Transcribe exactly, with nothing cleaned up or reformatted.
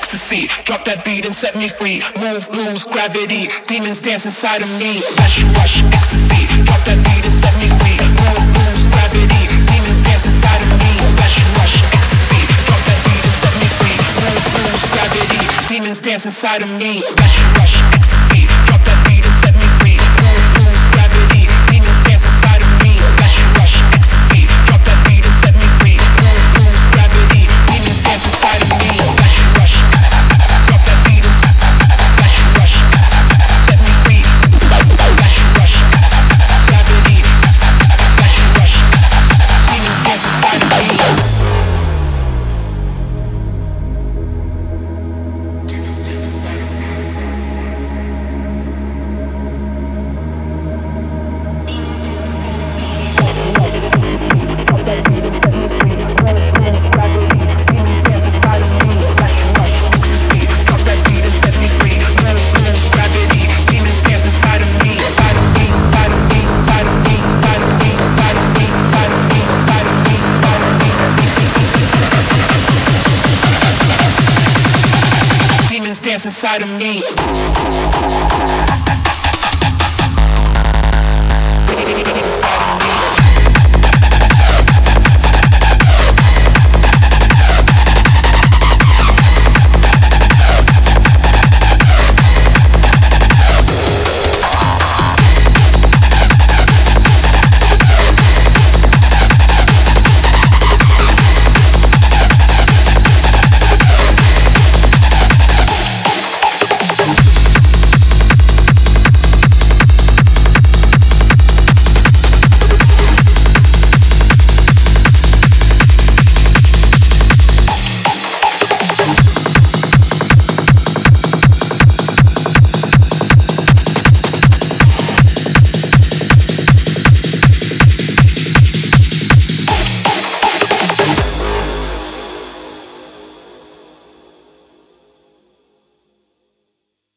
ecstasy. Drop that beat and set me free. Move, lose gravity. Demons dance inside of me. Rush, rush, ecstasy. Drop that beat and set me free. Move, lose gravity. Demons dance inside of me. Rush, rush, ecstasy. Drop that beat and set me free. Move, lose gravity. Demons dance inside of me. Rush, rush, ecstasy. Drop that beat and set me free. Move, lose gravity. Demons dance inside of me. Rush, rush, ecstasy. Drop that beat and set me free. Move, lose gravity. Demons dance inside of me. Rush, rush. Drop that beat and set rush, rush. Set me free. Rush, rush. Gravity. Rush, rush. Demons dance inside of me. Dance inside of me.